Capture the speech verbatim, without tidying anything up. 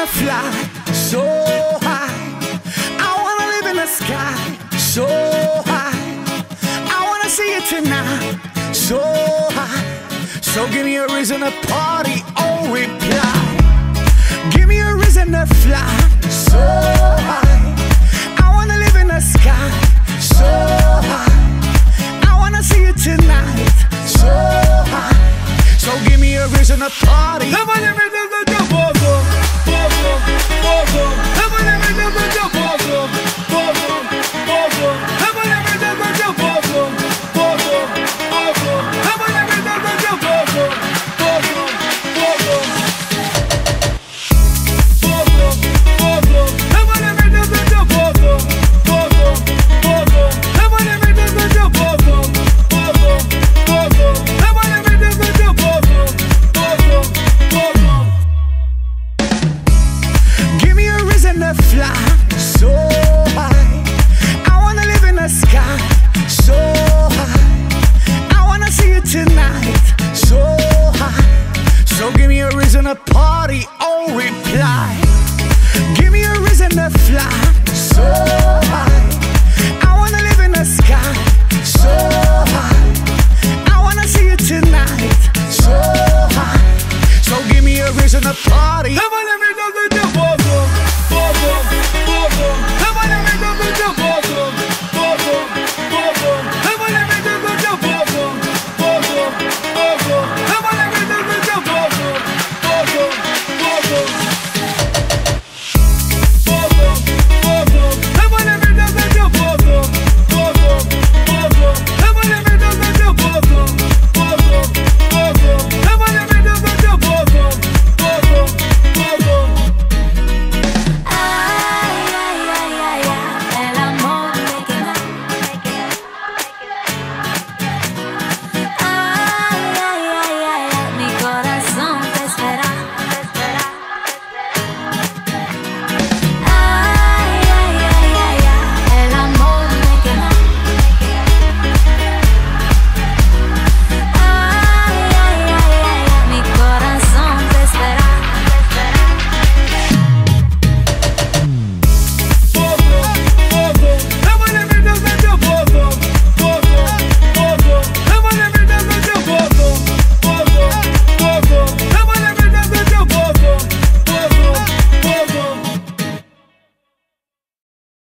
fly so high. I wanna live in the sky so high. I wanna see it tonight so high. So give me a reason to party or reply. Give me a reason to fly so high. I wanna live in the sky